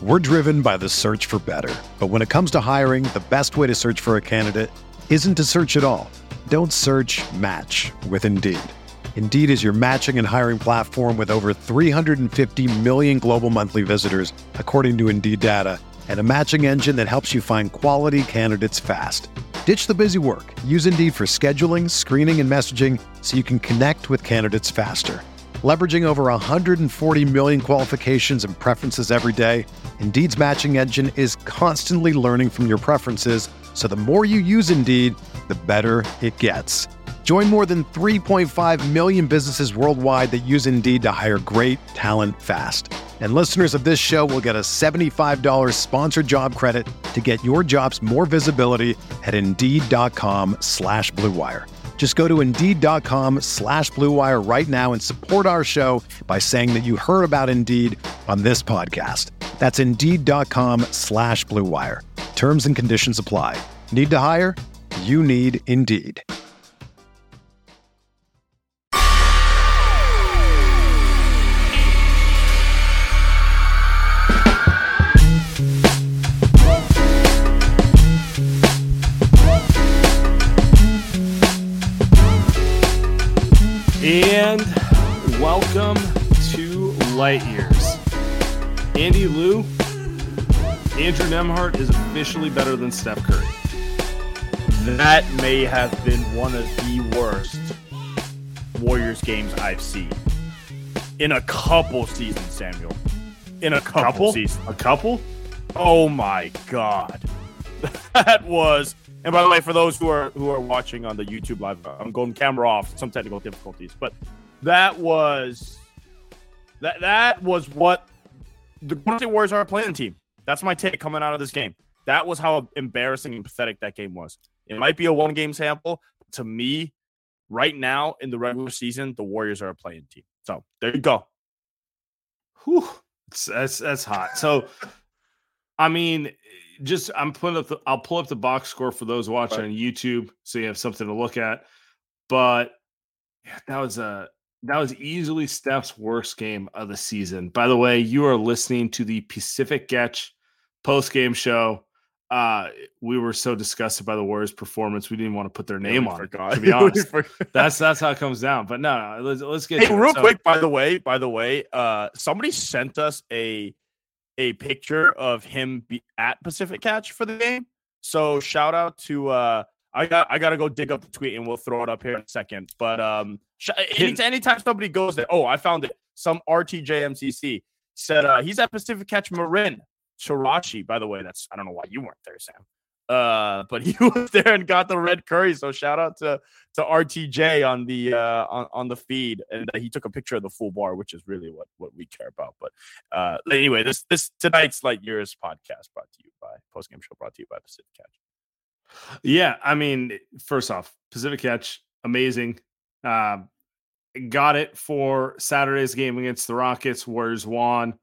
We're driven by the search for better. But when it comes to hiring, the best way to search for a candidate isn't to search at all. Don't search, match with Indeed. Indeed is your matching and hiring platform with over 350 million global monthly visitors, according to Indeed data, and a matching engine that helps you find quality candidates fast. Ditch the busy work. Use Indeed for scheduling, screening, and messaging so you can connect with candidates faster. Leveraging over 140 million qualifications and preferences every day, Indeed's matching engine is constantly learning from your preferences, so the more you use Indeed, the better it gets. Join more than 3.5 million businesses worldwide that use Indeed to hire great talent fast. And listeners of this show will get a $75 sponsored job credit to get your jobs more visibility at Indeed.com/Blue Wire. Just go to Indeed.com/Blue Wire right now and support our show by saying that you heard about Indeed on this podcast. That's Indeed.com/Blue Wire. Terms and conditions apply. Need to hire? You need Indeed. And welcome to Light Years. Andy Liu, Andrew Nembhard is officially better than Steph Curry. That may have been one of the worst Warriors games I've seen in a couple seasons, Samuel. In a couple seasons. A couple? Oh my God. That was... And by the way, for those who are watching on the YouTube live, I'm going camera off, some technical difficulties, but that was what the Golden State Warriors are a playing team. That's my take coming out of this game. That was how embarrassing and pathetic that game was. It might be a one-game sample. But to me, right now in the regular season, the Warriors are a playing team. So there you go. Whew. That's hot. So, I mean, I'll pull up the box score for those watching on YouTube so you have something to look at. But that was easily Steph's worst game of the season. By the way, you are listening to the Pacific Getch post-game show. We were so disgusted by the Warriors' performance, we didn't even want to put their name on it, to be honest. That's how it comes down. But no, let's get to real quick, by the way, somebody sent us a picture of him at Pacific Catch for the game. So shout out to I gotta go dig up the tweet and we'll throw it up here in a second. But anytime somebody goes there, I found it. Some RTJMCC said he's at Pacific Catch Marin Shirashi. By the way, I don't know why you weren't there, Sam. But he was there and got the red curry. So shout out to RTJ on the on the feed, and he took a picture of the full bar, which is really what we care about. But anyway, this tonight's Light Years podcast brought to you by Pacific Catch. Yeah, I mean, first off, Pacific Catch, amazing. Got it for Saturday's game against the Rockets. Warriors won.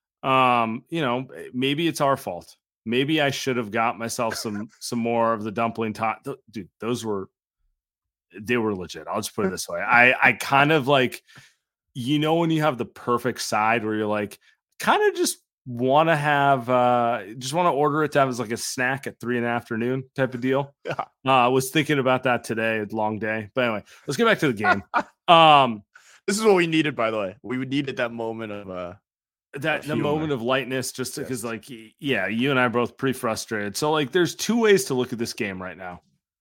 Maybe it's our fault. Maybe I should have got myself some more of the dumpling tot. Dude, they were legit. I'll just put it this way. I kind of like, when you have the perfect side where you're like, kind of just want to order it to have as like a snack at 3 p.m. type of deal. Yeah. I was thinking about that today. It's a long day. But anyway, let's get back to the game. This is what we needed, by the way. We needed that moment of the moment of lightness, just because, you and I are both pretty frustrated. So, there's two ways to look at this game right now.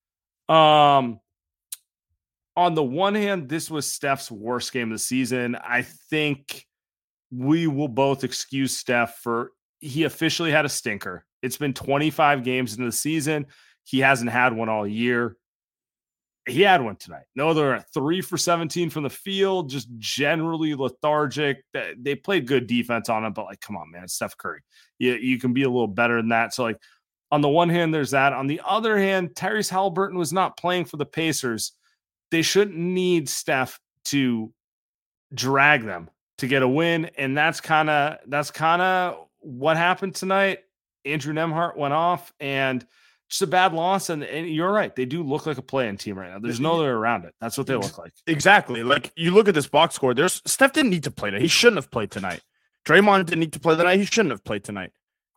On the one hand, this was Steph's worst game of the season. I think we will both excuse Steph he officially had a stinker. It's been 25 games into the season. He hasn't had one all year. He had one tonight. No, they're at 3 for 17 from the field, just generally lethargic. They played good defense on him, but come on, man, it's Steph Curry. You can be a little better than that. So on the one hand, there's that. On the other hand, Tyrese Haliburton was not playing for the Pacers. They shouldn't need Steph to drag them to get a win. And that's kind of what happened tonight. Andrew Nembhard went off, and just a bad loss, and you're right. They do look like a play-in team right now. There's no other around it. That's what they look like. Exactly. You look at this box score. Steph didn't need to play tonight. He shouldn't have played tonight. Draymond didn't need to play tonight. He shouldn't have played tonight.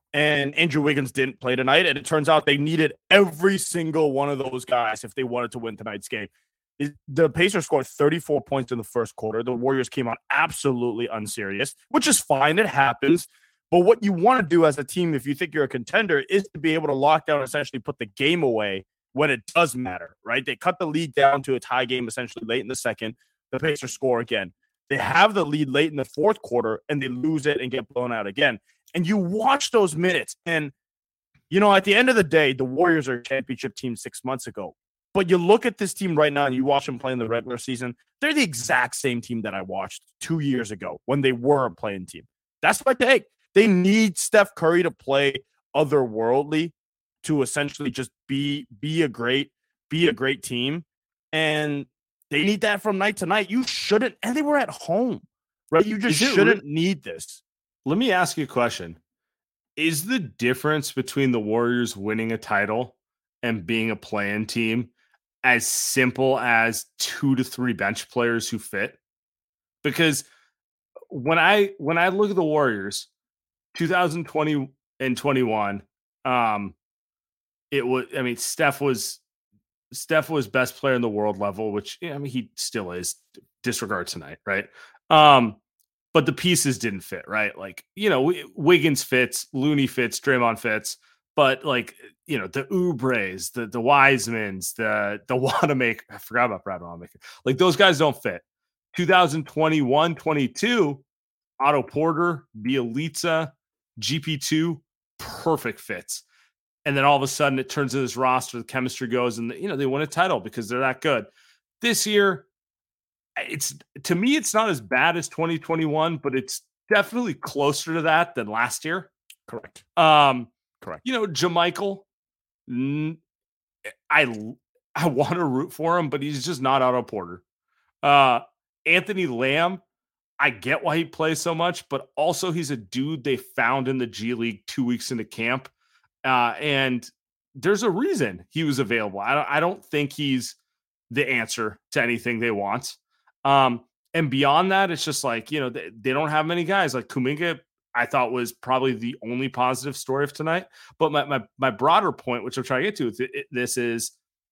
and Andrew Wiggins didn't play tonight. And it turns out they needed every single one of those guys if they wanted to win tonight's game. The Pacers scored 34 points in the first quarter. The Warriors came out absolutely unserious, which is fine. It happens. But what you want to do as a team, if you think you're a contender, is to be able to lock down and essentially put the game away when it does matter, right? They cut the lead down to a tie game essentially late in the second. The Pacers score again. They have the lead late in the fourth quarter, and they lose it and get blown out again. And you watch those minutes, and, at the end of the day, the Warriors are a championship team 6 months ago. But you look at this team right now, and you watch them play in the regular season, they're the exact same team that I watched 2 years ago when they were a playing team. That's my take. They need Steph Curry to play otherworldly to essentially just be a great team. And they need that from night to night. You shouldn't, and they were at home, right? You just shouldn't need this. Let me ask you a question. Is the difference between the Warriors winning a title and being a play-in team as simple as 2 to 3 bench players who fit? Because when I look at the Warriors, 2020 and 21, Steph was best player in the world level, which he still is. Disregard tonight, right? But the pieces didn't fit, right? Like, Wiggins fits, Looney fits, Draymond fits, but the Oubres, the Wisemans, the Wanamaker, I forgot about Brad Wanamaker. Like, those guys don't fit. 2021, 22, Otto Porter, Bielitsa, GP2, perfect fits. And then all of a sudden it turns to this roster, the chemistry goes, and they win a title because they're that good. This year, to me, it's not as bad as 2021, but it's definitely closer to that than last year. Correct. Correct. JaMychal, I want to root for him, but he's just not Otto Porter. Anthony Lamb, I get why he plays so much, but also he's a dude they found in the G League 2 weeks into camp. And there's a reason he was available. I don't think he's the answer to anything they want. And beyond that, it's just like, they don't have many guys. Like Kuminga, I thought was probably the only positive story of tonight. But my broader point, which I'm trying to get to with this, is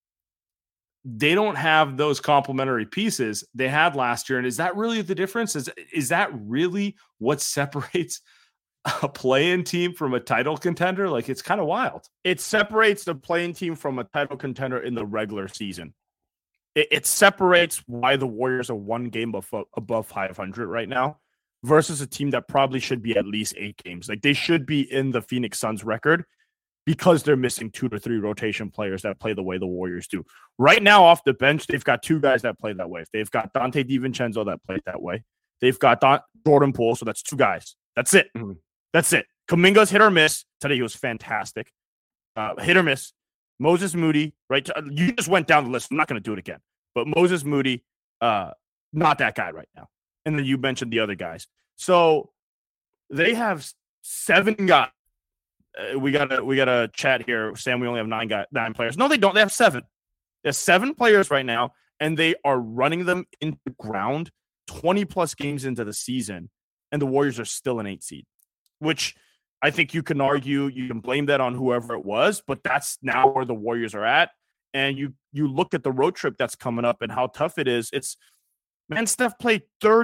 they don't have those complementary pieces they had last year. And is that really the difference? Is that really what separates a play-in team from a title contender? Like, it's kind of wild. It separates the play-in team from a title contender in the regular season. It separates why the Warriors are one game above 500 right now versus a team that probably should be at least 8 games. Like, they should be in the Phoenix Suns record because they're missing 2 to 3 rotation players that play the way the Warriors do. Right now, off the bench, they've got 2 guys that play that way. They've got Dante DiVincenzo that played that way. They've got Jordan Poole, so that's 2 guys. That's it. Mm-hmm. That's it. Kuminga's hit or miss. Today he was fantastic. Hit or miss. Moses Moody, right? You just went down the list. I'm not going to do it again. But Moses Moody, not that guy right now. And then you mentioned the other guys. So they have 7 guys. We gotta chat here. Sam, we only have 9 players. No, they don't. They have 7. There's 7 players right now, and they are running them into the ground 20-plus games into the season, and the Warriors are still an 8 seed, which I think you can argue, you can blame that on whoever it was, but that's now where the Warriors are at. And you look at the road trip that's coming up and how tough it is. Steph played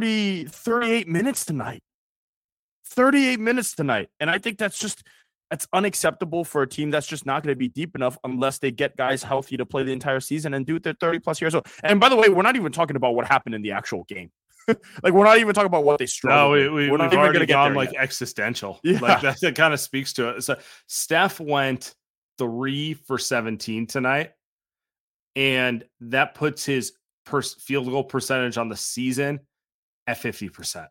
38 minutes tonight. 38 minutes tonight. And I think that's unacceptable for a team that's just not going to be deep enough unless they get guys healthy to play the entire season and do it. They're 30-plus years old. And by the way, we're not even talking about what happened in the actual game. Like, we're not even talking about what they struggled. No, we've already gone like existential. Yeah. Like that kind of speaks to it. So Steph went 3 for 17 tonight, and that puts his field goal percentage on the season at 50%.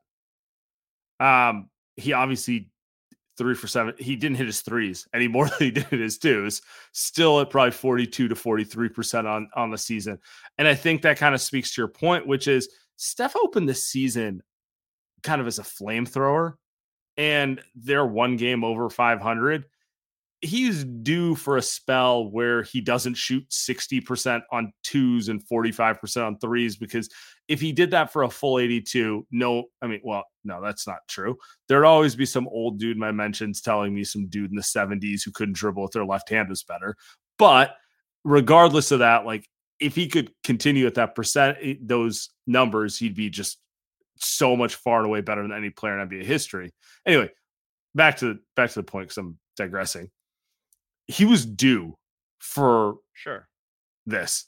He obviously 3 for 7. He didn't hit his threes any more than he did his twos. Still at probably 42 to 43% on the season. And I think that kind of speaks to your point, which is Steph opened the season kind of as a flamethrower, and they're 1 game over 500. he's due for a spell where he doesn't shoot 60% on twos and 45% on threes, because if he did that for a full 82, no, that's not true. There'd always be some old dude in my mentions telling me some dude in the 70s who couldn't dribble with their left hand was better. But regardless of that, like if he could continue at that percent, those numbers, he'd be just so much far and away better than any player in NBA history. Anyway, back to the point, because I'm digressing. He was due for this.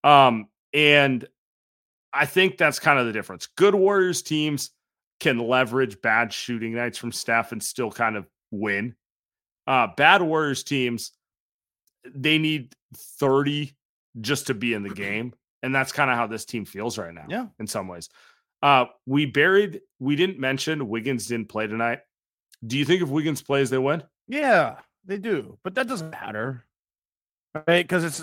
And I think that's kind of the difference. Good Warriors teams can leverage bad shooting nights from Steph and still kind of win. Bad Warriors teams, they need 30 just to be in the game. And that's kind of how this team feels right now. Yeah. In some ways. We didn't mention Wiggins didn't play tonight. Do you think if Wiggins plays, they win? Yeah, they do. But that doesn't matter. Right? Because it's,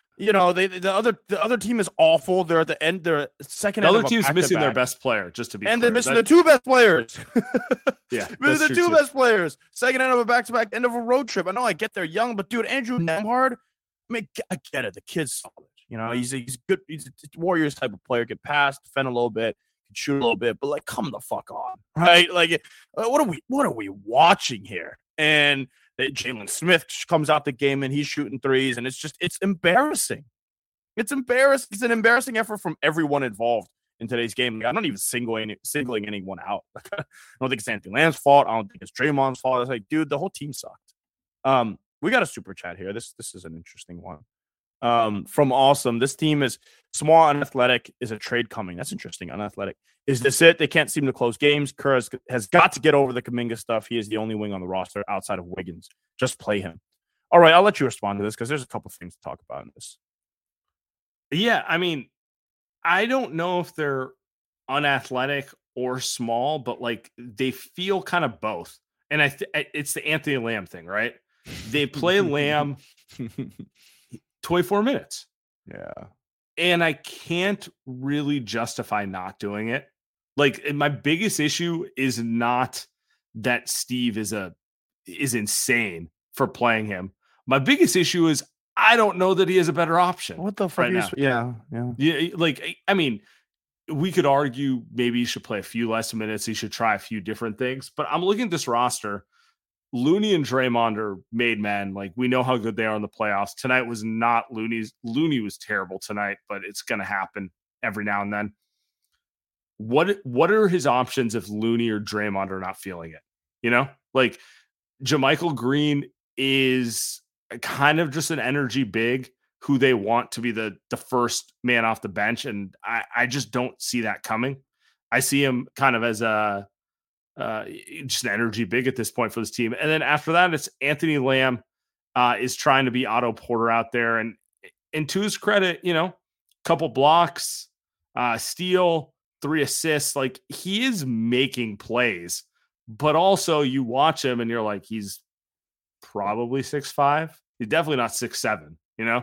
the other team is awful. They're at the end. They're second. The other team's missing their best player, just to be and clear. they're missing the two best players. Yeah, the two best players. Second end of a back-to-back, end of a road trip. I know I get they're young, but dude, Andrew Nembhard, I mean, I get it. The kid's solid. He's good. He's a Warriors type of player. Can pass, defend a little bit, can shoot a little bit, but like, come the fuck on, right? Like, what are we watching here? And Jalen Smith comes out the game and he's shooting threes, and it's embarrassing. It's embarrassing. It's an embarrassing effort from everyone involved in today's game. I'm not even singling anyone out. I don't think it's Anthony Lamb's fault. I don't think it's Draymond's fault. It's like, dude, the whole team sucked. We got a super chat here. This is an interesting one. From Awesome. This team is small, unathletic. Is a trade coming? That's interesting. Unathletic. Is this it? They can't seem to close games. Kerr has got to get over the Kuminga stuff. He is the only wing on the roster outside of Wiggins. Just play him. All right, I'll let you respond to this because there's a couple things to talk about in this. Yeah, I mean, I don't know if they're unathletic or small, but like they feel kind of both. And it's the Anthony Lamb thing, right? They play Lamb 24 minutes. Yeah. And I can't really justify not doing it. Like, my biggest issue is not that Steve is insane for playing him. My biggest issue is I don't know that he has a better option. What the fuck? Right now. Yeah. Like, I mean, we could argue maybe he should play a few less minutes. He should try a few different things. But I'm looking at this roster. Looney and Draymond are made men. Like, we know how good they are in the playoffs. Tonight was not Looney's. Looney was terrible tonight, but it's going to happen every now and then. What are his options if Looney or Draymond are not feeling it? Like JaMychal Green is kind of just an energy big who they want to be the first man off the bench. And I just don't see that coming. I see him kind of as just an energy big at this point for this team. And then after that, it's Anthony Lamb is trying to be Otto Porter out there. And to his credit, couple blocks, steal, 3 assists. Like, he is making plays, but also you watch him and you're like, he's probably 6'5". He's definitely not 6'7",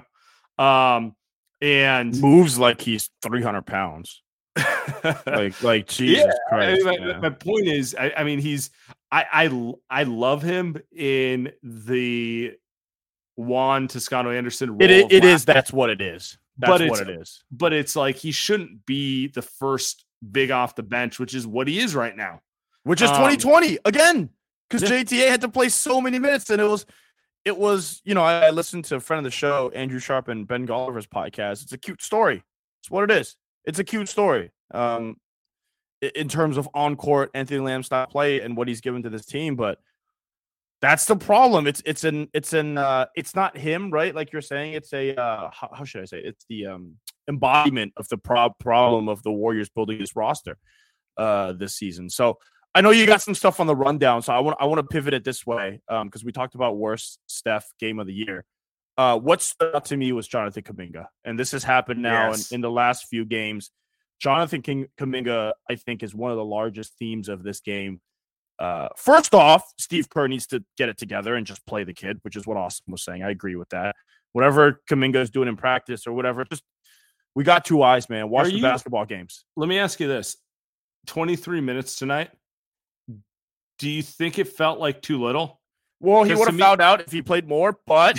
and moves like he's 300 pounds. like Jesus Christ. My point is, I mean, I love him in the Juan Toscano-Anderson role. It is. That's what it is. That's what it is. But it's like he shouldn't be the first big off the bench, which is what he is right now. Which is 2020 again, because JTA had to play so many minutes, and it was. I listened to a friend of the show, Andrew Sharp and Ben Golliver's podcast. It's a cute story. It's what it is. It's a cute story. In terms of on-court Anthony Lamb style play and what he's given to this team, but that's the problem. It's not him, right? Like you're saying, it's a how should I say? It's the embodiment of the problem of the Warriors building this roster this season. So I know you got some stuff on the rundown, so I want to pivot it this way because we talked about worst Steph game of the year. What stood out to me was Jonathan Kuminga, and this has happened now in the last few games. Jonathan Kuminga, I think, is one of the largest themes of this game. First off, Steve Kerr needs to get it together and just play the kid, which is what Austin was saying. I agree with that. Whatever Kuminga is doing in practice or whatever, we got 2 eyes, man. Watch the basketball games. Let me ask you this. 23 minutes tonight. Do you think it felt like too little? Well, he would have found out if he played more, but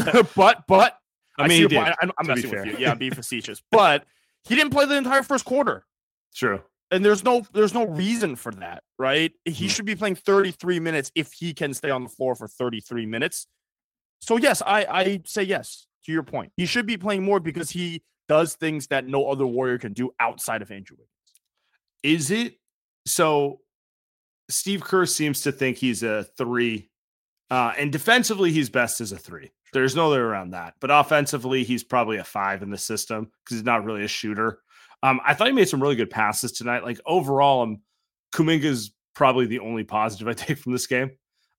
I mean, he did, I'm messing with you. Yeah, I'm being facetious. But he didn't play the entire first quarter. True. And there's no reason for that, right? He should be playing 33 minutes if he can stay on the floor for 33 minutes. So, yes, I say yes to your point. He should be playing more because he does things that no other Warrior can do outside of Andrew Wiggins. Is it? So, Steve Kerr seems to think he's a 3. And defensively, he's best as a 3. There's no way around that. But offensively, he's probably a 5 in the system because he's not really a shooter. I thought he made some really good passes tonight. Like overall, Kuminga's probably the only positive I take from this game.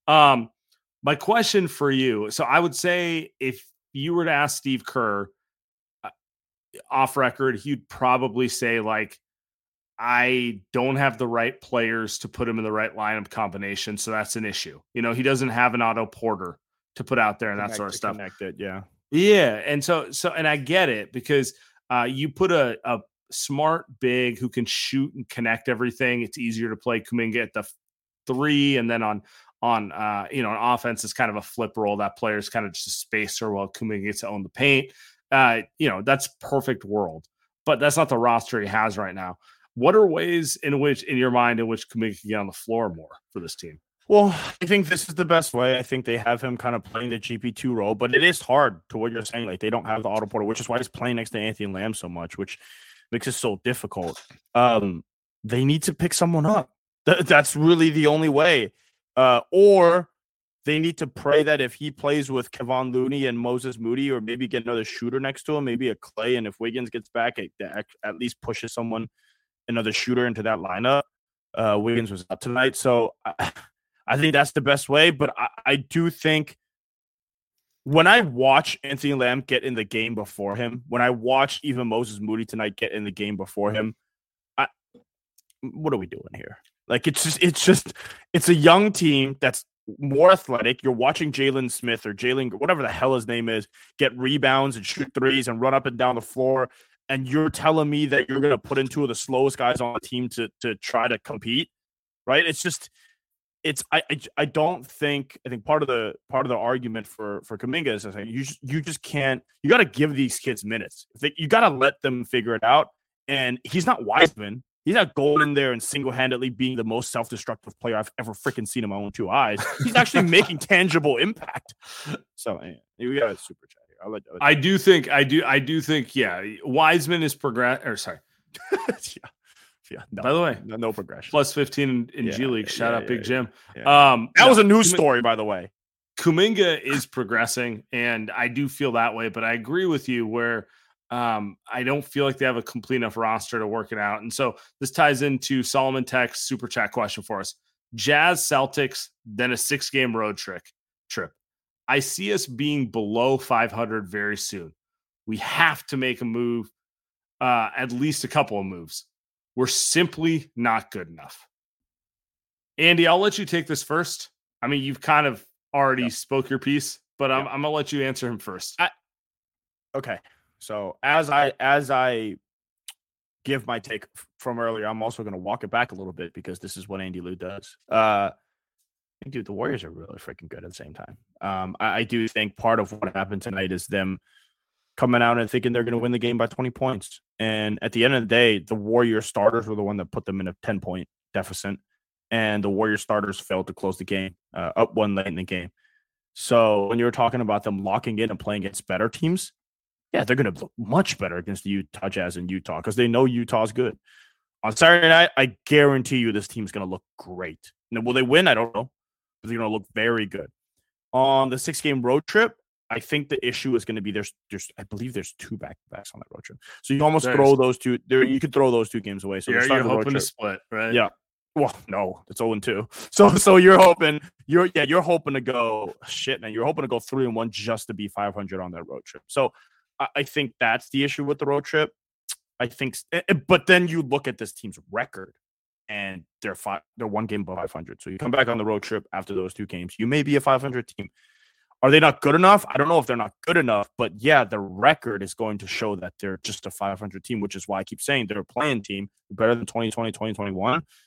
My question for you. So I would say if you were to ask Steve Kerr off record, he'd probably say like, I don't have the right players to put him in the right lineup combination. So that's an issue. You know, he doesn't have an Otto Porter to put out there and that sort of stuff. Yeah. Yeah. And and I get it because you put a smart big who can shoot and connect everything. It's easier to play Kuminga at the 3. And then on offense is kind of a flip role. That player's kind of just a spacer while Kuminga gets to own the paint. That's perfect world, but that's not the roster he has right now. What are ways in your mind, in which Kuminga can get on the floor more for this team? Well, I think this is the best way. I think they have him kind of playing the GP2 role, but it is hard to what you're saying. Like they don't have the Otto Porter, which is why he's playing next to Anthony Lamb so much, which makes it so difficult. They need to pick someone up. That's really the only way. Or they need to pray that if he plays with Kevon Looney and Moses Moody, or maybe get another shooter next to him, maybe a Clay, and if Wiggins gets back, it at least pushes another shooter into that lineup. Wiggins was out tonight, so I think that's the best way. But I do think when I watch Anthony Lamb get in the game before him, when I watch even Moses Moody tonight get in the game before him, what are we doing here? Like it's a young team that's more athletic. You're watching Jalen Smith or Jalen, whatever the hell his name is, get rebounds and shoot threes and run up and down the floor. And you're telling me that you're going to put in 2 of the slowest guys on the team to try to compete, right? I don't think. I think part of the argument for Kuminga is like you just can't. You got to give these kids minutes. You got to let them figure it out. And he's not Wiseman. He's not going in there and single-handedly being the most self-destructive player I've ever freaking seen in my own 2 eyes. He's actually making tangible impact. So we got a super chat here. I do think. Yeah, Wiseman is sorry. Yeah. By the way, no progression. Plus 15 in G League. Shout out Big Jim. Yeah. That was a news story, by the way. Kuminga is progressing, and I do feel that way. But I agree with you where I don't feel like they have a complete enough roster to work it out. And so this ties into Solomon Tech's super chat question for us. Jazz, Celtics, then a 6-game road trip. I see us being below 500 very soon. We have to make a move, at least a couple of moves. We're simply not good enough. Andy, I'll let you take this first. I mean, you've kind of already spoke your piece, but I'm going to let you answer him first. Okay. So as I give my take from earlier, I'm also going to walk it back a little bit because this is what Andy Liu does. Dude, the Warriors are really freaking good at the same time. I do think part of what happened tonight is them coming out and thinking they're going to win the game by 20 points. And at the end of the day, the Warrior starters were the one that put them in a 10-point deficit. And the Warrior starters failed to close the game, up 1 late in the game. So when you were talking about them locking in and playing against better teams, yeah, they're going to look much better against the Utah Jazz in Utah because they know Utah's good. On Saturday night, I guarantee you this team's going to look great. Now, will they win? I don't know. But they're going to look very good. On the 6-game road trip, I think the issue is going to be I believe there's 2 back-to-backs on that road trip. So you almost throw those 2. You could throw those 2 games away. So you're hoping to split, right? Yeah. Well, no, it's 0-2. So you're hoping to go shit, man. You're hoping to go 3-1 just to be 500 on that road trip. So I think that's the issue with the road trip. I think, but then you look at this team's record, and they're 1 game above 500. So you come back on the road trip after those 2 games, you may be a 500 team. Are they not good enough? I don't know if they're not good enough, but yeah, the record is going to show that they're just a 500 team, which is why I keep saying they're a playing team, better than 2020, 2021.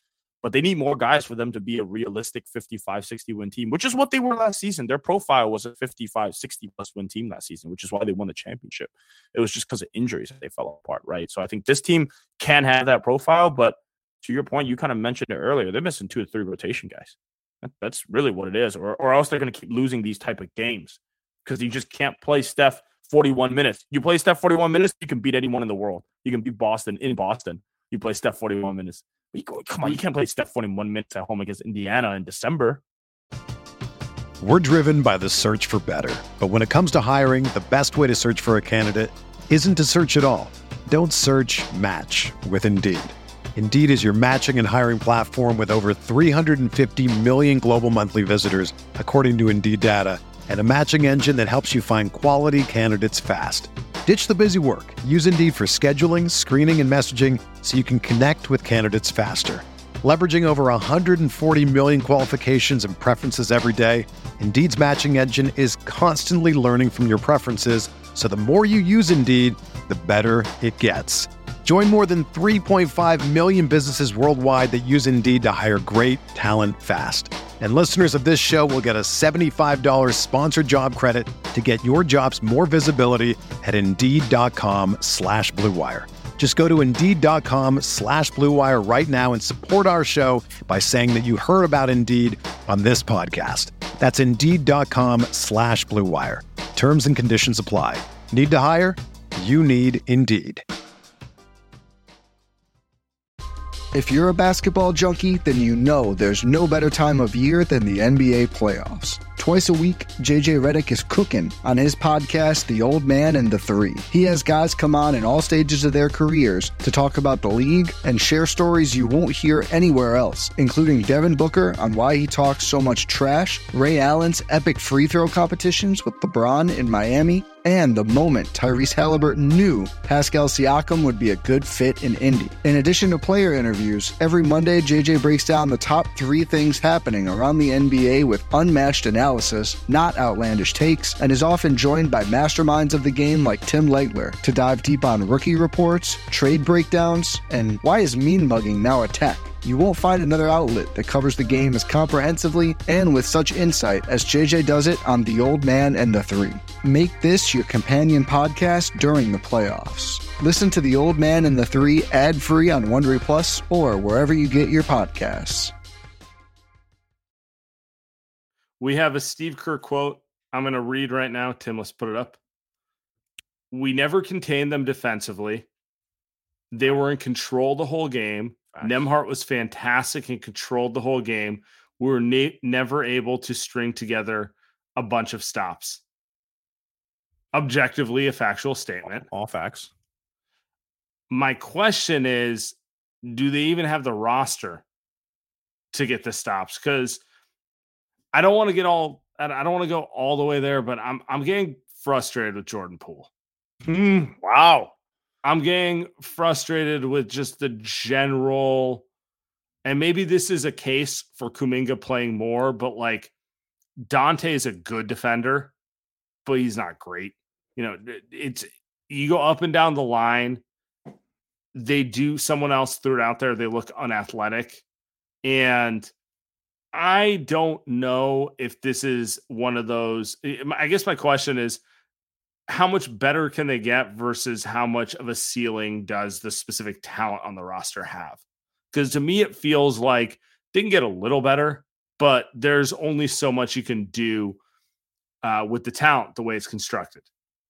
but they need more guys for them to be a realistic 55, 60 win team, which is what they were last season. Their profile was a 55, 60 plus win team last season, which is why they won the championship. It was just because of injuries that they fell apart, right? So I think this team can have that profile, but to your point, you kind of mentioned it earlier, they're missing 2 to 3 rotation guys. That's really what it is, or else they're going to keep losing these type of games because you just can't play Steph 41 minutes. You play Steph 41 minutes, you can beat anyone in the world. You can beat Boston in Boston. You play Steph 41 minutes. Come on, you can't play Steph 41 minutes at home against Indiana in December. We're driven by the search for better. But when it comes to hiring, the best way to search for a candidate isn't to search at all. Don't search, match with Indeed. Indeed is your matching and hiring platform with over 350 million global monthly visitors, according to Indeed data, and a matching engine that helps you find quality candidates fast. Ditch the busy work. Use Indeed for scheduling, screening, and messaging so you can connect with candidates faster. Leveraging over 140 million qualifications and preferences every day, Indeed's matching engine is constantly learning from your preferences, so the more you use Indeed, the better it gets. Join more than 3.5 million businesses worldwide that use Indeed to hire great talent fast. And listeners of this show will get a $75 sponsored job credit to get your jobs more visibility at Indeed.com/Blue Wire. Just go to Indeed.com/Blue Wire right now and support our show by saying that you heard about Indeed on this podcast. That's Indeed.com/Blue Wire. Terms and conditions apply. Need to hire? You need Indeed. If you're a basketball junkie, then you know there's no better time of year than the NBA playoffs. Twice a week, JJ Redick is cooking on his podcast, The Old Man and the Three. He has guys come on in all stages of their careers to talk about the league and share stories you won't hear anywhere else, including Devin Booker on why he talks so much trash, Ray Allen's epic free throw competitions with LeBron in Miami, and the moment Tyrese Halliburton knew Pascal Siakam would be a good fit in Indy. In addition to player interviews, every Monday JJ breaks down the top 3 things happening around the NBA with unmatched analysis, not outlandish takes, and is often joined by masterminds of the game like Tim Legler to dive deep on rookie reports, trade breakdowns, and why is mean mugging now a tech. You won't find another outlet that covers the game as comprehensively and with such insight as JJ does it on The Old Man and the Three. Make this your companion podcast during the playoffs. Listen to The Old Man and the Three ad-free on Wondery Plus or wherever you get your podcasts. We have a Steve Kerr quote I'm going to read right now. Tim, let's put it up. We never contained them defensively. They were in control the whole game. Nembhard was fantastic and controlled the whole game. We were never able to string together a bunch of stops. Objectively, a factual statement. All facts. My question is, do they even have the roster to get the stops? Because I don't want to go all the way there, but I'm getting frustrated with Jordan Poole. Wow. I'm getting frustrated with just the general, and maybe this is a case for Kuminga playing more, but like Dante is a good defender, but he's not great. You know, you go up and down the line. Someone else threw it out there. They look unathletic. And I don't know if this is one of those. I guess my question is, how much better can they get versus how much of a ceiling does the specific talent on the roster have? Because to me, it feels like they can get a little better, but there's only so much you can do with the talent, the way it's constructed.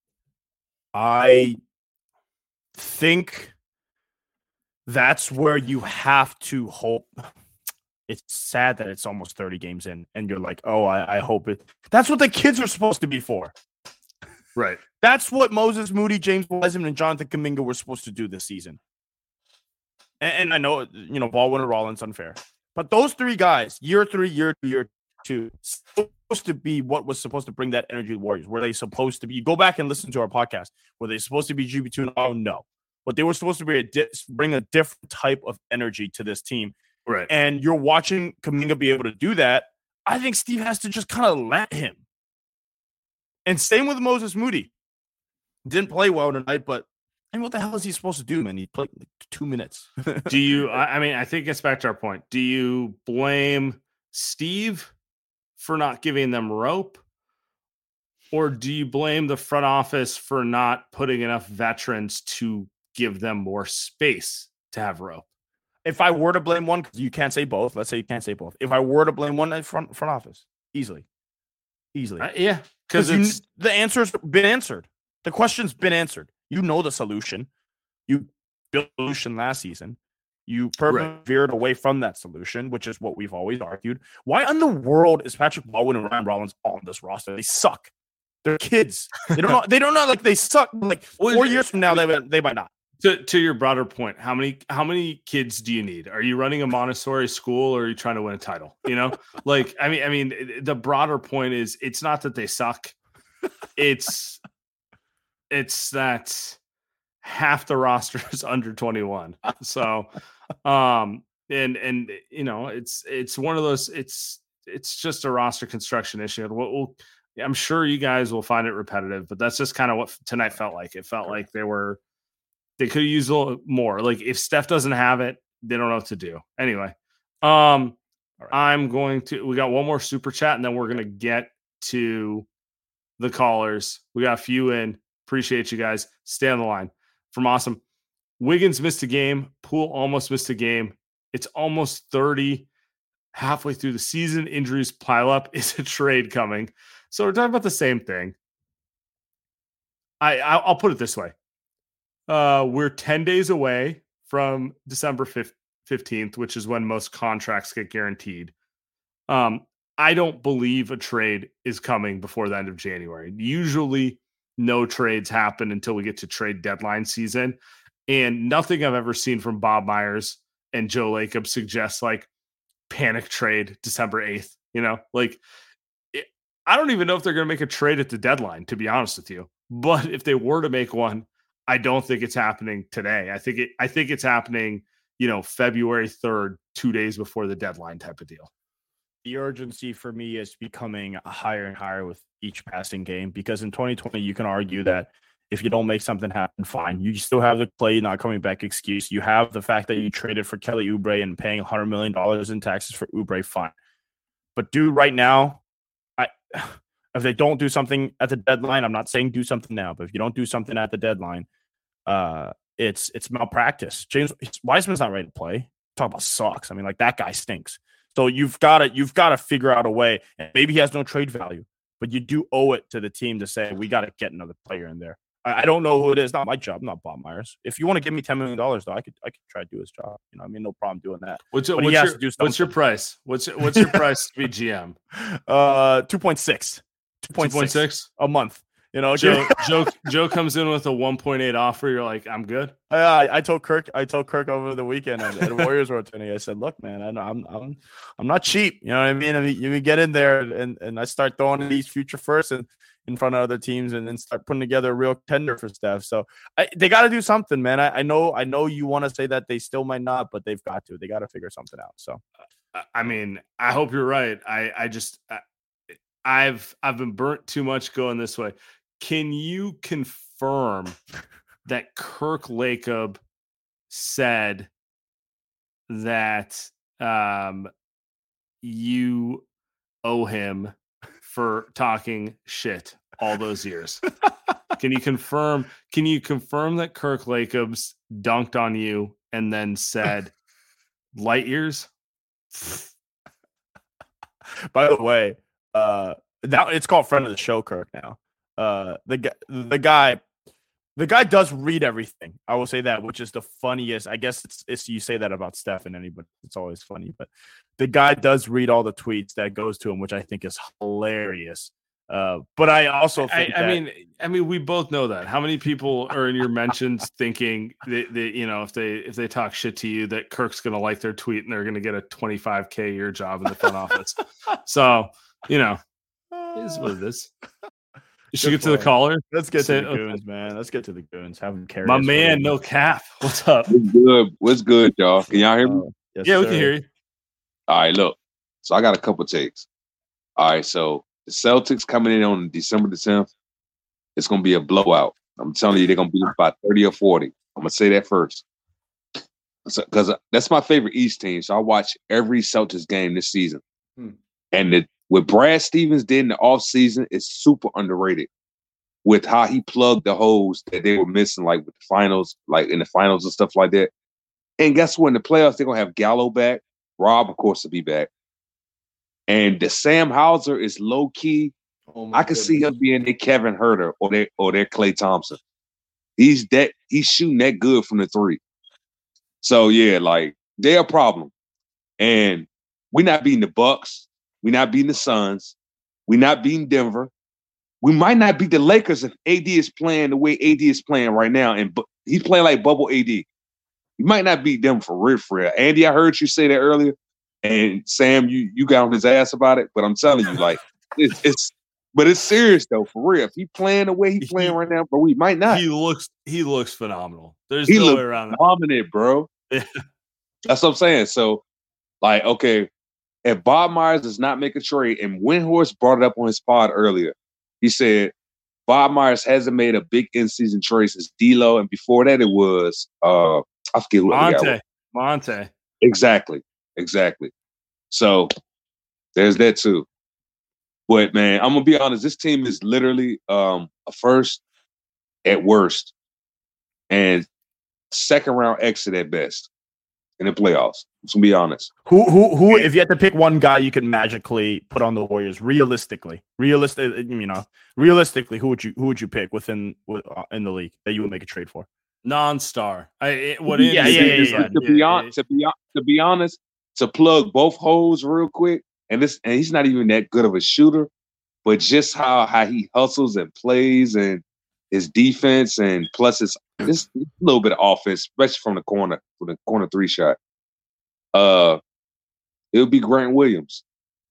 I think that's where you have to hope. It's sad that it's almost 30 games in and you're like, oh, I hope it. That's what the kids are supposed to be for. Right. That's what Moses Moody, James Wiseman, and Jonathan Kuminga were supposed to do this season. And I know, Baldwin and Rollins unfair. But those 3 guys, year 3, year 2, supposed to be what was supposed to bring that energy to the Warriors. Were they supposed to be? Go back and listen to our podcast. Were they supposed to be GB2? Oh, no. But they were supposed to be bring a different type of energy to this team. Right. And you're watching Kuminga be able to do that. I think Steve has to just kind of let him. And same with Moses Moody. Didn't play well tonight, but I mean, what the hell is he supposed to do, man? He played like 2 minutes. Do you? I mean, I think it gets back to our point. Do you blame Steve for not giving them rope, or do you blame the front office for not putting enough veterans to give them more space to have rope? If I were to blame one, because you can't say both. Let's say you can't say both. If I were to blame one, front office, easily. Yeah, because the answer's been answered. The question's been answered. You know the solution. You built the solution last season. You veered away from that solution, which is what we've always argued. Why in the world is Patrick Baldwin and Ryan Rollins on this roster? They suck. They're kids. They don't know. They don't know. Like they suck. Like 4 years from now, they might not. To your broader point, how many kids do you need? Are you running a Montessori school, or are you trying to win a title? You know, like I mean, the broader point is it's not that they suck. It's that half the roster is under 21. So, and you know, it's one of those. It's just a roster construction issue. I'm sure you guys will find it repetitive, but that's just kind of what tonight felt like. It felt like they could have used a little more. Like if Steph doesn't have it, they don't know what to do. Anyway, right. We got one more super chat, and then we're gonna get to the callers. We got a few in. Appreciate you guys. Stay on the line. From Awesome. Wiggins missed a game. Poole almost missed a game. It's almost 30. Halfway through the season, injuries pile up. Is a trade coming? So we're talking about the same thing. I'll put it this way. We're 10 days away from December 15th, which is when most contracts get guaranteed. I don't believe a trade is coming before the end of January. Usually no trades happen until we get to trade deadline season. And nothing I've ever seen from Bob Myers and Joe Lacob suggests like panic trade December 8th. You know, like I don't even know if they're going to make a trade at the deadline, to be honest with you. But if they were to make one, I don't think it's happening today. I think it's happening, you know, February 3rd, 2 days before the deadline type of deal. The urgency for me is becoming higher and higher with each passing game, because in 2020, you can argue that if you don't make something happen, fine. You still have the Clay not coming back excuse. You have the fact that you traded for Kelly Oubre and paying $100 million in taxes for Oubre, fine. But dude, right now, if they don't do something at the deadline, I'm not saying do something now, but if you don't do something at the deadline, it's malpractice. James Wiseman's not ready to play. Talk about sucks. I mean, like that guy stinks. So you've got to figure out a way. And maybe he has no trade value, but you do owe it to the team to say we got to get another player in there. I don't know who it is. Not my job. I'm not Bob Myers. If you want to give me $10 million, though, I could try to do his job. You know, I mean, no problem doing that. What's your price? What's your price to be GM? 2.6 a month. You know, Joe comes in with a 1.8 offer. You're like, I'm good. I told Kirk over the weekend at Warriors rotating. I said, look, man, I'm not cheap. You know what I mean? You get in there and I start throwing these future firsts in front of other teams and then start putting together a real tender for Steph. So they got to do something, man. I know you want to say that they still might not, but they got to figure something out. So, I mean, I hope you're right. I've been burnt too much going this way. Can you confirm that Kirk Lacob said that you owe him for talking shit all those years? Can you confirm that Kirk Lacob's dunked on you and then said light years? By the way, now it's called friend of the show Kirk now. The guy does read everything. I will say that, which is the funniest. I guess it's you say that about Steph and anybody. It's always funny, but the guy does read all the tweets that goes to him, which I think is hilarious. But I also think I mean, we both know that. How many people are in your mentions thinking that you know, if they talk shit to you, that Kirk's going to like their tweet and they're going to get a $25K a year job in the front office. So, you know, it is what it is. You should get to the caller. Let's get to the goons, man. Let's get to the goons. Have them carry my man, no cap. What's up? What's good, y'all? Can y'all hear me? Yes, yeah, sir. we can hear you. All right, look. So I got a couple takes. All right, so the Celtics coming in on December the 10th, it's going to be a blowout. I'm telling you, they're gonna beat us by 30 or 40. I'm gonna say that first. Because that's my favorite East team. So I watch every Celtics game this season. And what Brad Stevens did in the offseason is super underrated with how he plugged the holes that they were missing, like with the finals, like in the finals and stuff like that. And guess what? In the playoffs, they're going to have Gallo back. Rob, of course, will be back. And the Sam Hauser is low-key. I could see him being their Kevin Huerter or their Klay Thompson. He's shooting that good from the three. So, yeah, like, they're a problem. And we're not beating the Bucks. We're not beating the Suns. We're not beating Denver. We might not beat the Lakers if AD is playing the way AD is playing right now. And he's playing like bubble AD. You might not beat them for real. Andy, I heard you say that earlier. And Sam, you got on his ass about it. But I'm telling you, like, it's serious, though, for real. If he playing the way he's playing right now, but we might not. He looks phenomenal. There's no way around that. Dominant, bro. That's what I'm saying. So, like, okay, if Bob Myers does not make a trade, and Windhorst brought it up on his pod earlier, he said Bob Myers hasn't made a big in-season trade since D'Lo, and before that it was I forget who Monte. Exactly. So there's that too. But man, I'm gonna be honest. This team is literally a first at worst, and second round exit at best in the playoffs. Let's be honest. Who? If you had to pick one guy you could magically put on the Warriors, realistically, who would you pick in the league that you would make a trade for? Non-star. To be honest, to plug both holes real quick, and he's not even that good of a shooter, but just how he hustles and plays and his defense, and plus his just a little bit of offense, especially from the corner three shot. It would be Grant Williams.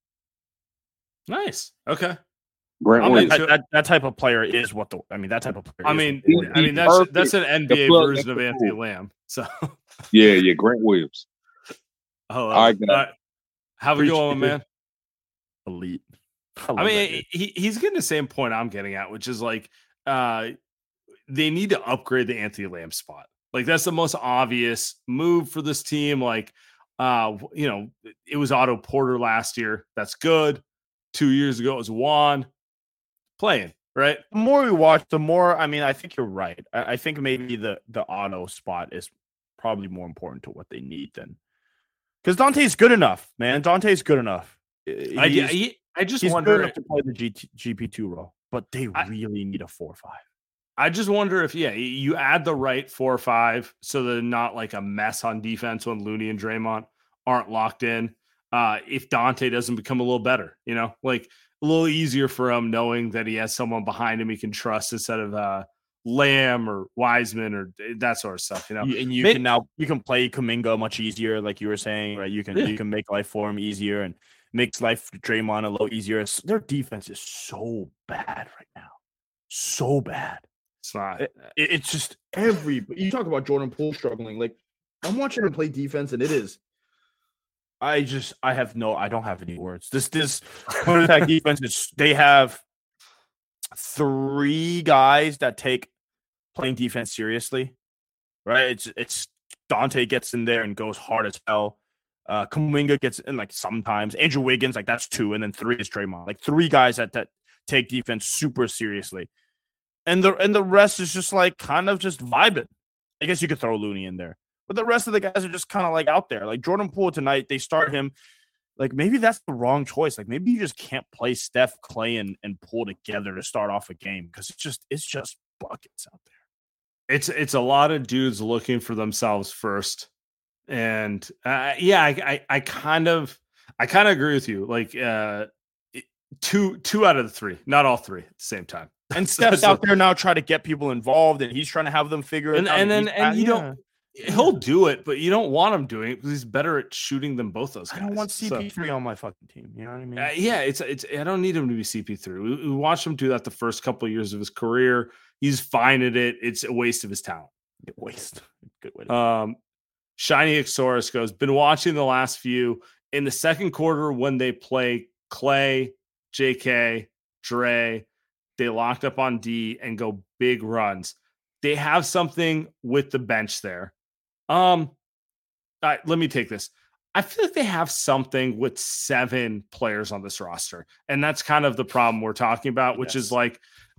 Nice. Okay. Grant Williams. That type of player is that type of player. That's an NBA version of Anthony Lamb. So yeah, Grant Williams. Oh, all right. How we going, man? Elite. He's getting the same point I'm getting at, which is like they need to upgrade the Anthony Lamb spot. Like that's the most obvious move for this team. Like, it was Otto Porter last year. That's good. 2 years ago, it was Juan playing, right? The more we watch, the more, I think you're right. I think maybe the Otto spot is probably more important to what they need than, because Dante's good enough, man. Dante's good enough. I just wonder good enough to play the GP2 role, but they really need a 4-5. I just wonder if, you add the right 4 or 5 so they're not like a mess on defense when Looney and Draymond aren't locked in. If Dante doesn't become a little better, like a little easier for him knowing that he has someone behind him he can trust instead of Lamb or Wiseman or that sort of stuff, And you can play Kuminga much easier, like you were saying, right? You can make life for him easier and makes life for Draymond a little easier. Their defense is so bad right now. So bad. It's not. It's just you talk about Jordan Poole struggling. Like, I'm watching him play defense, and it is. I don't have any words. This attack defense they have 3 guys that take playing defense seriously, right? It's Dante gets in there and goes hard as hell. Kuminga gets in like sometimes. Andrew Wiggins, like that's 2, and then 3 is Draymond. Like 3 guys that take defense super seriously. And the rest is just like kind of just vibing. I guess you could throw Looney in there. But the rest of the guys are just kind of like out there. Like Jordan Poole tonight, they start him. Like maybe that's the wrong choice. Like maybe you just can't play Steph, Clay, and Poole together to start off a game because it's just buckets out there. It's a lot of dudes looking for themselves first. And I kind of agree with you. Like 2 out of the 3, not all 3 at the same time. And Steph's out there now trying to get people involved, and he's trying to have them figure it out. He'll do it, but you don't want him doing it because he's better at shooting than both those guys. I don't want CP3 on my fucking team. You know what I mean? It's. I don't need him to be CP3. We watched him do that the first couple of years of his career. He's fine at it. It's a waste of his talent. Waste. Good way. Shiny Exorus goes, been watching the last few. In the second quarter when they play Clay, JK, Dre, they locked up on D and go big runs. They have something with the bench there. Let me take this. I feel like they have something with 7 players on this roster. And that's kind of the problem we're talking about, which is like,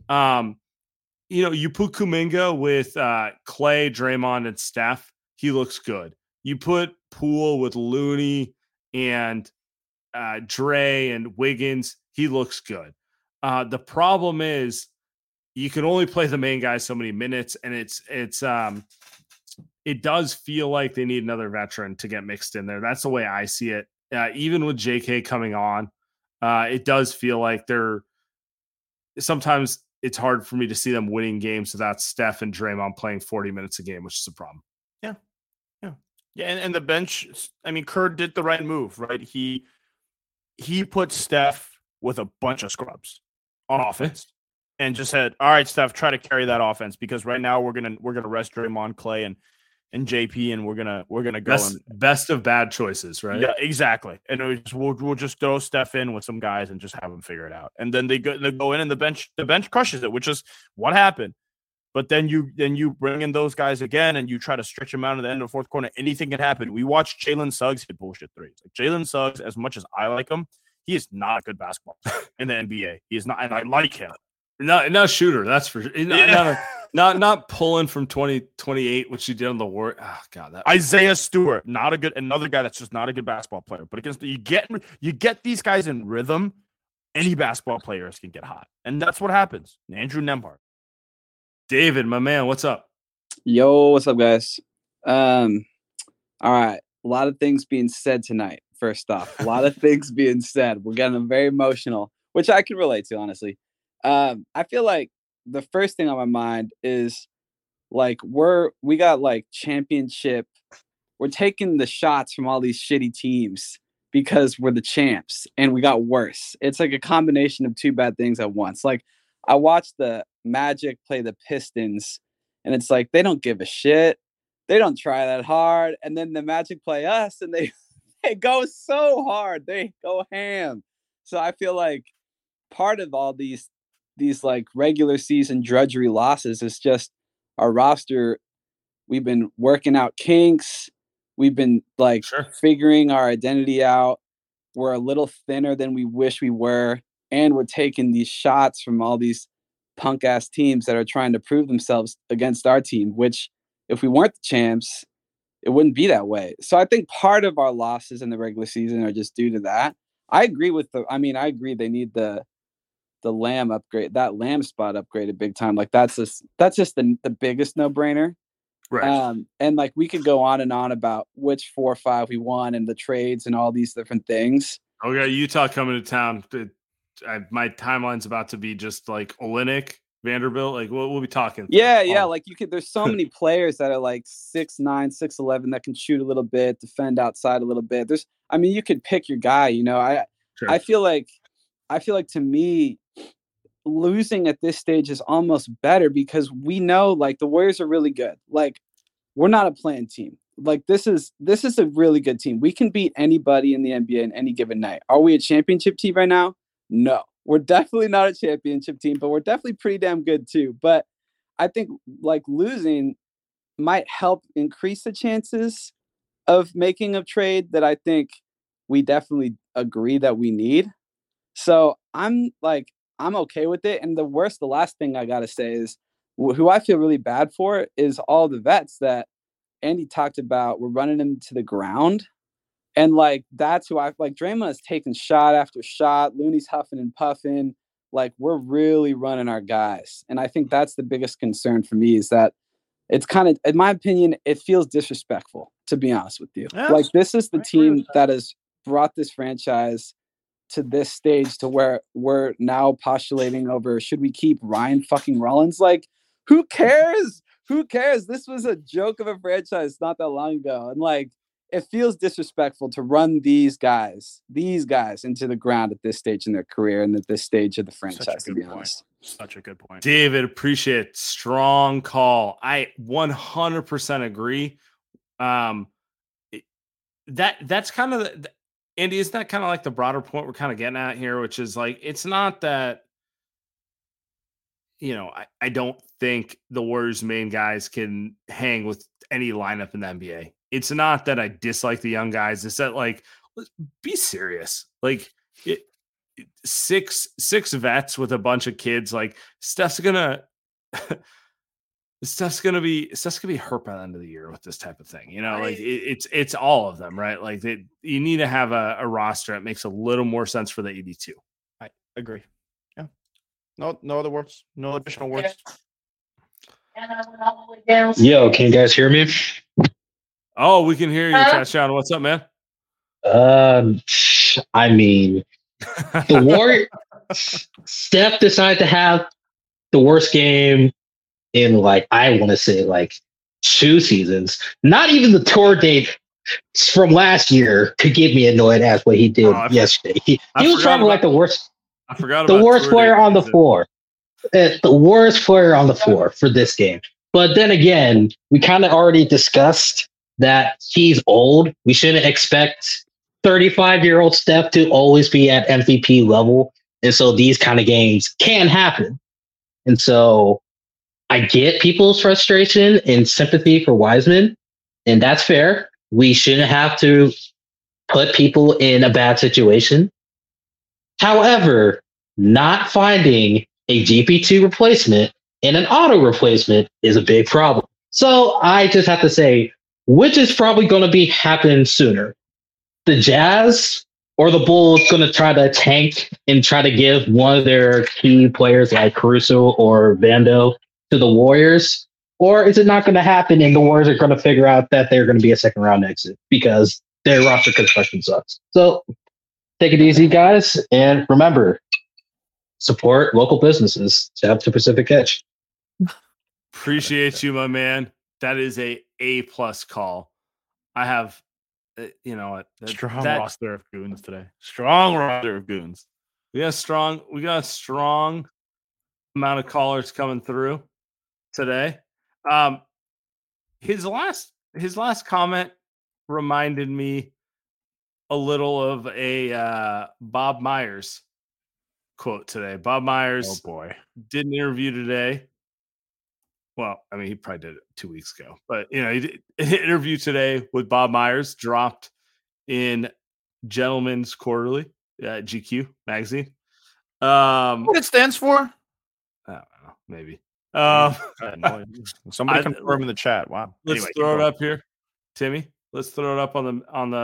you put Kuminga with Clay, Draymond, and Steph. He looks good. You put Poole with Looney and Dre and Wiggins. He looks good. The problem is you can only play the main guy so many minutes, and it does feel like they need another veteran to get mixed in there. That's the way I see it. Even with JK coming on, it does feel like sometimes it's hard for me to see them winning games without Steph and Draymond playing 40 minutes a game, which is a problem. Yeah. And the bench, I mean, Kerr did the right move, right? He put Steph with a bunch of scrubs on offense and just said, all right, Steph, try to carry that offense, because right now we're gonna rest Draymond, Clay, and JP, and we're gonna go best of bad choices, right? Yeah, exactly. And we'll just throw Steph in with some guys and just have them figure it out. And then they go in, and the bench crushes it, which is what happened. But then you bring in those guys again, and you try to stretch them out at the end of the fourth quarter. Anything can happen. We watched Jalen Suggs hit bullshit threes. Like Jalen Suggs, as much as I like him, he is not a good basketball player in the NBA. He is not, and I like him. Not a shooter, that's for sure. Not pulling from 2028, which he did on the war. Oh God, Isaiah Stewart, another guy that's just not a good basketball player. But against you get these guys in rhythm, any basketball players can get hot, and that's what happens. Andrew Nembhard. David, my man, what's up? Yo, what's up, guys? All right. A lot of things being said tonight. First off, a lot of things being said. We're getting very emotional, which I can relate to, honestly. I feel like the first thing on my mind is like we got like championship. We're taking the shots from all these shitty teams because we're the champs, and we got worse. It's like a combination of two bad things at once. Like I watched the Magic play the Pistons, and it's like they don't give a shit. They don't try that hard. And then the Magic play us, and they go so hard. They go ham. So I feel like part of all these like regular season drudgery losses is just our roster. We've been working out kinks. We've been like figuring our identity out. We're a little thinner than we wish we were. And we're taking these shots from all these punk ass teams that are trying to prove themselves against our team, which if we weren't the champs, it wouldn't be that way. So I think part of our losses in the regular season are just due to that. I agree they need the Lamb upgrade, that Lamb spot upgraded big time. Like that's just the biggest no brainer. Right. And like we could go on and on about which 4 or 5 we won and the trades and all these different things. Okay, Utah coming to town. My timeline's about to be just like Olynyk, Vanderbilt. Like we'll be talking. Yeah. Like you could. There's so many players that are like 6'9", 6'11" that can shoot a little bit, defend outside a little bit. You could pick your guy. I feel like to me, losing at this stage is almost better because we know like the Warriors are really good. Like we're not a playing team. Like this is a really good team. We can beat anybody in the NBA in any given night. Are we a championship team right now? No, we're definitely not a championship team, but we're definitely pretty damn good too. But I think like losing might help increase the chances of making a trade that I think we definitely agree that we need. So I'm okay with it. And the last thing I got to say is who I feel really bad for is all the vets that Andy talked about. We're running them to the ground. And like, that's who Draymond is taking shot after shot. Looney's huffing and puffing. Like we're really running our guys. And I think that's the biggest concern for me is that it's kind of, in my opinion, it feels disrespectful, to be honest with you. Yeah, like this is the team that has brought this franchise to this stage to where we're now postulating over, should we keep Ryan fucking Rollins? Like, who cares? Who cares? This was a joke of a franchise not that long ago. And like, it feels disrespectful to run these guys into the ground at this stage in their career and at this stage of the franchise, to be honest. Such a good point. David, appreciate it. Strong call. I 100% agree. That's kind of Andy, isn't that kind of like the broader point we're kind of getting at here, which is like, it's not that I don't think the Warriors' main guys can hang with any lineup in the NBA. It's not that I dislike the young guys. It's that, like, let's be serious. Like, six vets with a bunch of kids. Like, Steph's gonna be hurt by the end of the year with this type of thing. Like it's all of them, right? Like you need to have a roster that makes a little more sense for the 82. I agree. Yeah. No other words. No additional words. Yo, can you guys hear me? Oh, we can hear you, Tashawn. What's up, man? I mean, the Warriors. Steph decided to have the worst game in, like, I want to say, like, 2 seasons. Not even the tour date from last year could get me annoyed as what he did yesterday. He was probably like the worst. I forgot the worst player on the floor. The worst player on the floor for this game. But then again, we kind of already discussed that he's old. We shouldn't expect 35-year-old Steph to always be at MVP level. And so these kind of games can happen. And so I get people's frustration and sympathy for Wiseman, and that's fair. We shouldn't have to put people in a bad situation. However, not finding a GP2 replacement and an auto replacement is a big problem. So I just have to say, which is probably going to be happening sooner? The Jazz or the Bulls going to try to tank and try to give one of their key players like Caruso or Vando to the Warriors? Or is it not going to happen and the Warriors are going to figure out that they're going to be a second round exit because their roster construction sucks? So take it easy, guys. And remember, support local businesses. Shout out to Pacific Edge. Appreciate you, my man. That is A+ call. I have, strong roster of goons today. Strong roster of goons. We got a strong amount of callers coming through today. His last comment reminded me a little of a Bob Myers quote today. Bob Myers did an interview today. Well, I mean, he probably did it 2 weeks ago, but he did an interview today with Bob Myers, dropped in Gentleman's Quarterly, GQ magazine. What it stands for? I don't know, maybe. Somebody confirm in the chat. Wow. Let's throw it up here, Timmy. Let's throw it up on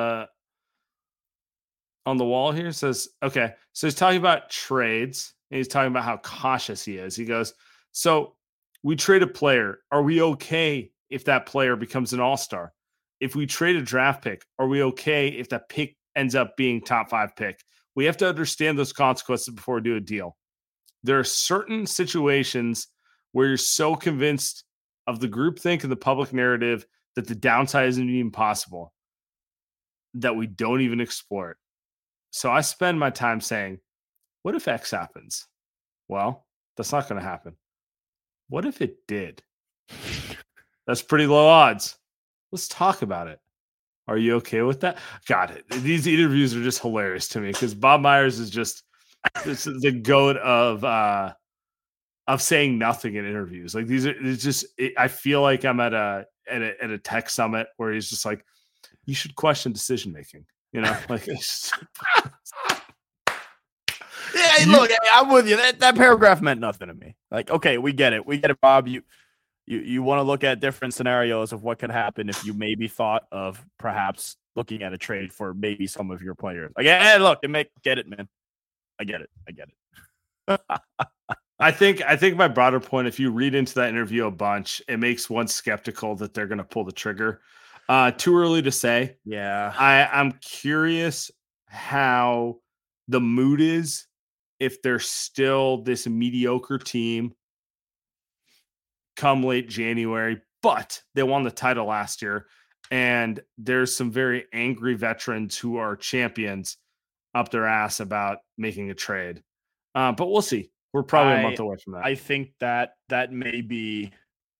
the wall here. It says, okay. So he's talking about trades, and he's talking about how cautious he is. He goes, so we trade a player. Are we okay if that player becomes an all-star? If we trade a draft pick, are we okay if that pick ends up being top 5 pick? We have to understand those consequences before we do a deal. There are certain situations where you're so convinced of the groupthink and the public narrative that the downside isn't even possible that we don't even explore it. So I spend my time saying, what if X happens? Well, that's not going to happen. What if it did? That's pretty low odds. Let's talk about it. Are you okay with that? God, these interviews are just hilarious to me because Bob Myers is just the goat of saying nothing in interviews. Like I feel like I'm at a tech summit where he's just like, you should question decision making. Like it's yeah, look, I'm with you. That paragraph meant nothing to me. Like, okay, we get it, Bob. You want to look at different scenarios of what could happen if you maybe thought of perhaps looking at a trade for maybe some of your players. Like, hey, look, get it, man. I get it. I think my broader point, if you read into that interview a bunch, it makes one skeptical that they're going to pull the trigger. Too early to say. Yeah. I'm curious how the mood is if they're still this mediocre team come late January, but they won the title last year. And there's some very angry veterans who are champions up their ass about making a trade. But we'll see. We're probably a month away from that. I think that may be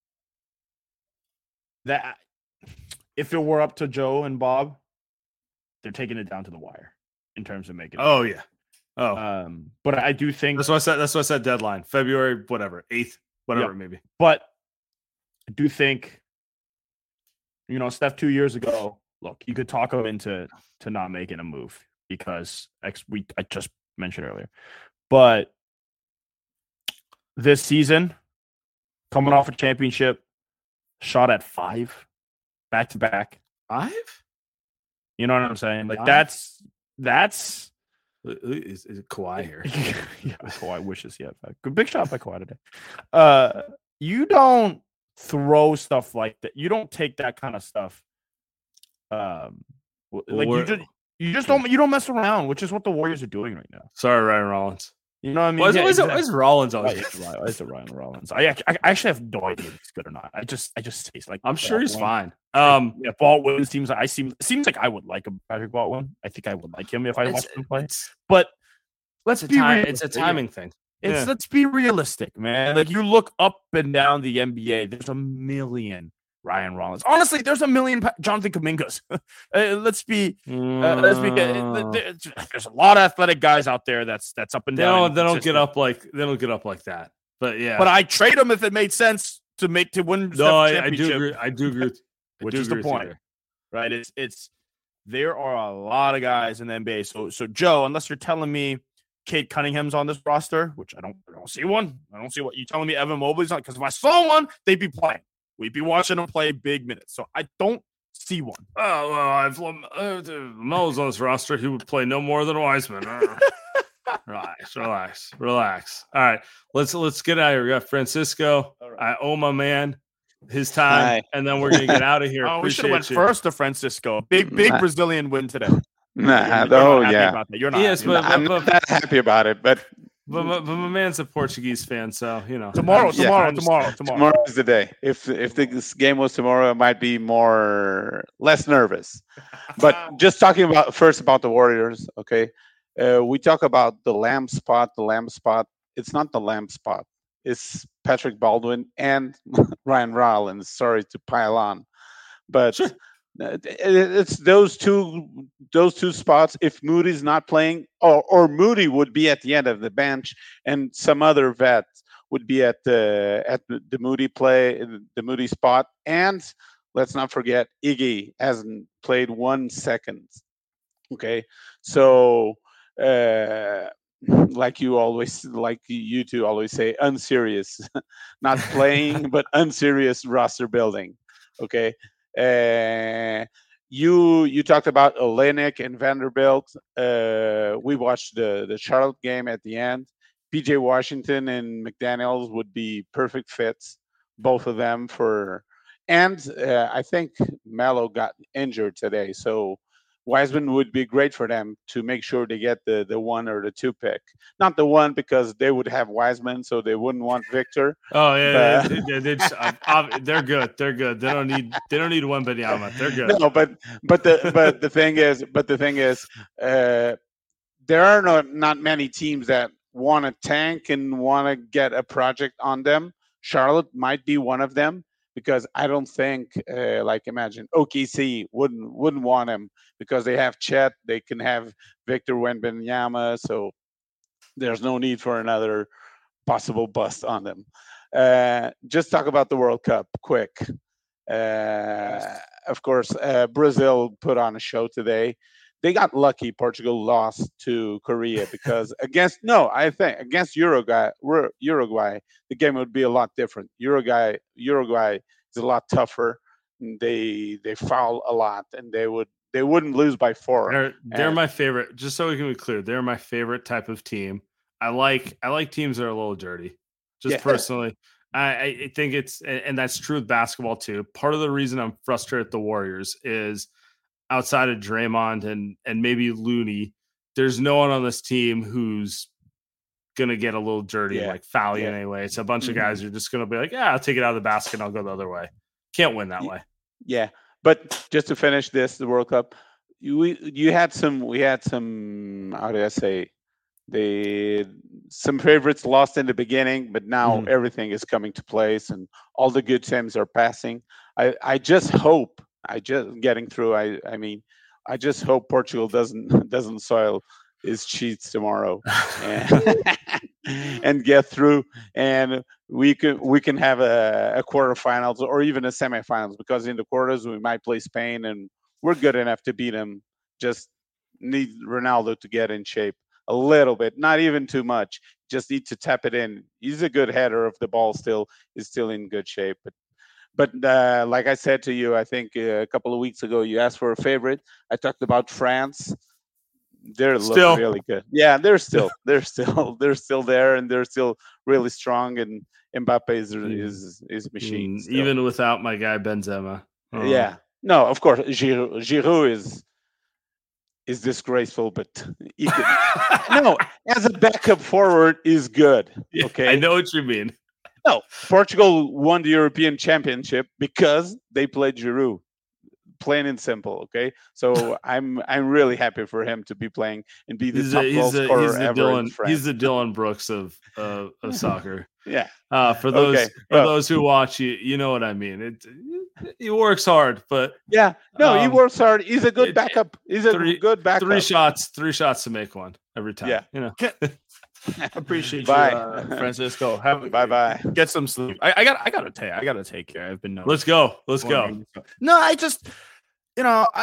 that. If it were up to Joe and Bob, they're taking it down to the wire in terms of making it. Oh, yeah. But I do think that's what I said deadline, February, whatever, 8th, whatever, maybe. But I do think, Steph 2 years ago, look, you could talk him into not making a move because I just mentioned earlier. But this season, coming off a championship, shot at 5, back to back. 5? You know what I'm saying? Like 5? That's. Is it Kawhi here? Yeah, Kawhi wishes he had 5. Good big shot by Kawhi today. You don't throw stuff like that. You don't take that kind of stuff. You don't mess around, which is what the Warriors are doing right now. Sorry, Ryan Rollins. You know what I mean? Why is Rollins always? Why is it Ryan Rollins? I actually have no idea if he's good or not. I just taste like I'm sure he's fine. Baldwin seems like I would like him, Patrick Baldwin. I think I would like him if I watched him play. But it's a timing thing. Let's be realistic, man. Like you look up and down the NBA, there's a million Ryan Rollins. Honestly, there's a million Jonathan Kumingas. Let's be there's a lot of athletic guys out there that's up and down. They don't get up like that. But yeah. But I trade them if it made sense to win. No, I do agree. I do agree. Which is the point, right? It's there are a lot of guys in the NBA. So Joe, unless you're telling me Cade Cunningham's on this roster, which I don't see one. I don't see what you're telling me. Evan Mobley's not, because if I saw one, they'd be playing. We'd be watching them play big minutes. So I don't see one. Oh, well, if Mo's on this roster, he would play no more than Wiseman. Relax. All right, let's get out of here. We got Francisco. Right. I owe my man his time, and then we're gonna get out of here. We should have went first to Francisco. Big Brazilian win today. Yeah. You're not. Yes, but I'm not that happy about it, but my man's a Portuguese fan, so Tomorrow is the day. If this game was tomorrow, I might be less nervous. But just talking about the Warriors, okay? We talk about the lamb spot. It's not the lamb spot. It's Patrick Baldwin and Ryan Rollins. Sorry to pile on, but sure. It's those two spots. If Moody's not playing, or Moody would be at the end of the bench, and some other vet would be at the Moody spot. And let's not forget, Iggy hasn't played 1 second. Okay, so like you two always say, unserious, not playing, but unserious roster building. Okay. You talked about Olynyk and Vanderbilt. We watched the Charlotte game at the end. PJ Washington and McDaniels would be perfect fits, both of them and I think Melo got injured today, so Wiseman would be great for them to make sure they get the 1 or the 2 pick. Not the 1, because they would have Wiseman, so they wouldn't want Victor. Oh yeah, they're good. They're good. They don't need Wembanyama. They're good. No, but the thing is, there are not many teams that want to tank and want to get a project on them. Charlotte might be one of them, because I don't think, imagine OKC wouldn't want him, because they have Chet, they can have Victor Wembanyama, so there's no need for another possible bust on them. Just talk about the World Cup quick. Of course, Brazil put on a show today. They got lucky. Portugal lost to Korea because against Uruguay, the game would be a lot different. Uruguay is a lot tougher. They foul a lot, and they wouldn't lose by 4. They're my favorite. Just so we can be clear, they're my favorite type of team. I like teams that are a little dirty. Personally, I think and that's true with basketball too. Part of the reason I'm frustrated at the Warriors is, outside of Draymond and maybe Looney, there's no one on this team who's gonna get a little dirty, like foul you anyway. It's a bunch of guys who are just gonna be like, I'll take it out of the basket and I'll go the other way. Can't win that way. Yeah, but just to finish the World Cup, we had some how do I say, some favorites lost in the beginning, but now everything is coming to place and all the good teams are passing. I just hope Portugal doesn't soil his cheats tomorrow and get through, and we can have a quarterfinals or even a semifinals, because in the quarters we might play Spain and we're good enough to beat them. Just need Ronaldo to get in shape a little bit, not even too much. Just need to tap it in. He's a good header of the ball, is still in good shape. But like I said to you, I think a couple of weeks ago, you asked for a favorite. I talked about France. They're still really good. Yeah, they're still there, and they're still really strong. And Mbappe is a machine. Even without my guy Benzema. Yeah, no, of course, Giroud is disgraceful, but no, as a backup forward is good. Okay, I know what you mean. No, Portugal won the European Championship because they played Giroud. Plain and simple. Okay, so I'm really happy for him to be playing and be the top goal scorer ever in France. He's the Dylan Brooks of soccer. Yeah. For those who watch, you know what I mean. He works hard, but yeah, no, he works hard. He's a good backup. He's a good backup. Three shots to make one every time. Yeah, you know. Appreciate you, Francisco. Bye. Get some sleep. I gotta take care. I've been. Let's go. No, I just, we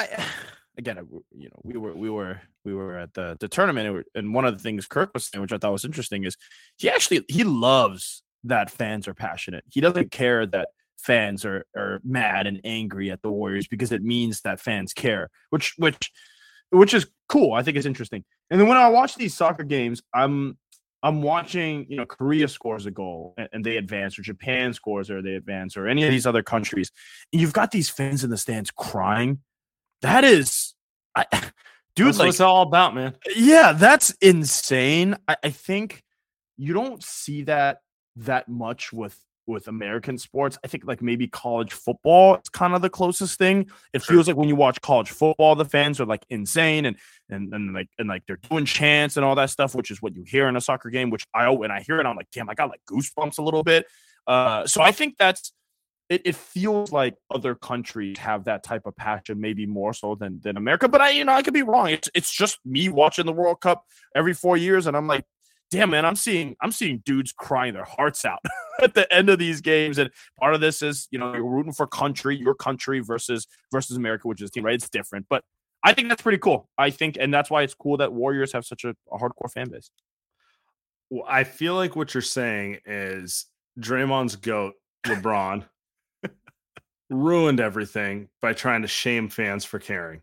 were at the tournament, and one of the things Kirk was saying, which I thought was interesting, is he loves that fans are passionate. He doesn't care that fans are mad and angry at the Warriors, because it means that fans care, which is cool. I think it's interesting. And then when I watch these soccer games, I'm watching, Korea scores a goal and they advance, or Japan scores or they advance, or any of these other countries. And you've got these fans in the stands crying. That is, dude, that's what it's all about, man. Yeah, that's insane. I think you don't see that much with American sports. I think like maybe college football is kind of the closest thing. It feels like when you watch college football, the fans are like insane and they're doing chants and all that stuff, which is what you hear in a soccer game, which when I hear it, I'm like, damn, I got like goosebumps a little bit. So I think that's it feels like other countries have that type of passion, maybe more so than America. But I could be wrong. It's just me watching the World Cup every 4 years, and I'm like, damn, man, I'm seeing dudes crying their hearts out at the end of these games. And part of this is, you're rooting for your country versus America, which is team, right? It's different. But I think that's pretty cool. I think, and that's why it's cool that Warriors have such a hardcore fan base. Well, I feel like what you're saying is Draymond's GOAT, LeBron, ruined everything by trying to shame fans for caring.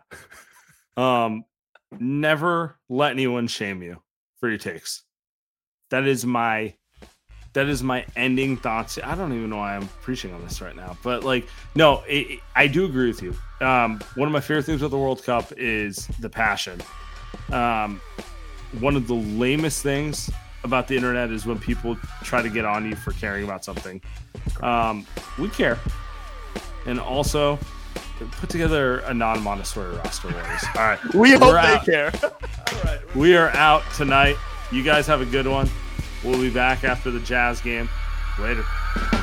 Never let anyone shame you for your takes. That is my ending thoughts. I don't even know why I'm preaching on this right now, but no, I do agree with you. One of my favorite things with the World Cup is the passion. One of the lamest things about the internet is when people try to get on you for caring about something. We care. And also, put together a non-Montessori roster, Warriors. All right. We hope they care. All right. We are out tonight. You guys have a good one. We'll be back after the Jazz game. Later.